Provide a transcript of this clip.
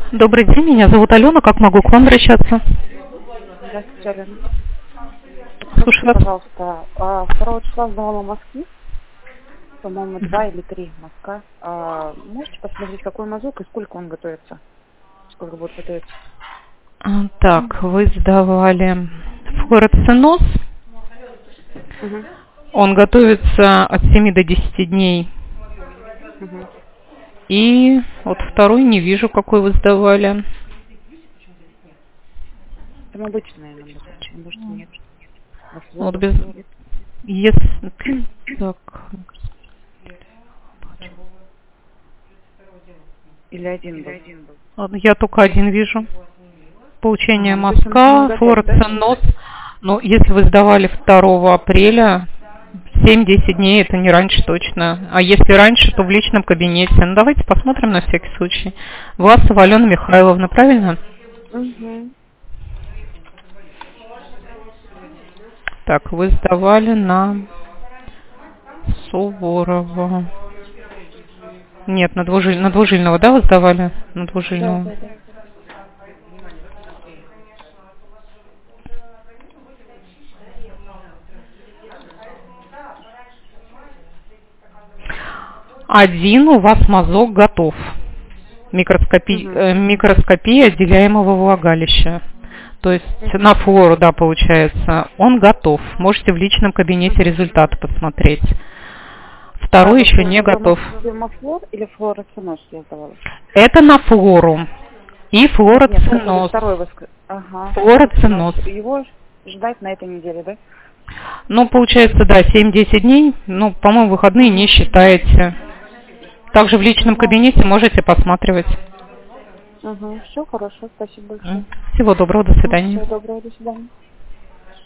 Добрый день, меня зовут Алена. Как могу к вам обращаться? Здравствуйте, Алена. Слушаю Скажите, вас. пожалуйста, 2 числа сдавала Москве, по-моему, 2 или 3 Москва. Можете посмотреть, какой мазок и сколько он готовится? Сколько будет готовиться? Так, вы сдавали флуороциноз. Угу. Он готовится от 7 до 10 дней. Угу. И вот второй не вижу, какой вы сдавали. Там обычный, наверное, может, нет. Вот без... Если... Так. Или один был? Вот я только один вижу. Получение То есть он еще не мазка, готов, флуороциноз. Ну, если вы сдавали 2 апреля, 7-10 дней, это не раньше точно. А если раньше, то в личном кабинете. Ну, давайте посмотрим на всякий случай. Власова Алена Михайловна, правильно? Угу. Так, вы сдавали на Суворова. Нет, на Двужильного, да, вы сдавали? На Двужильного. Да. Один у вас мазок готов. Микроскопия отделяемого влагалища. То есть на флору, да, получается. Он готов. Можете в личном кабинете результаты посмотреть. Второй еще не готов. Дермофлор или флуороциноз я сдавала? Это на флору. И флуороциноз. Второй Ага. Флуороциноз. Его ждать на этой неделе, да? Ну, получается, да, 7-10 дней. Ну, по-моему, выходные не считаете. Также в личном кабинете можете посматривать. Угу. Все хорошо, спасибо большое. Всего доброго, до свидания. Всего доброго, до свидания.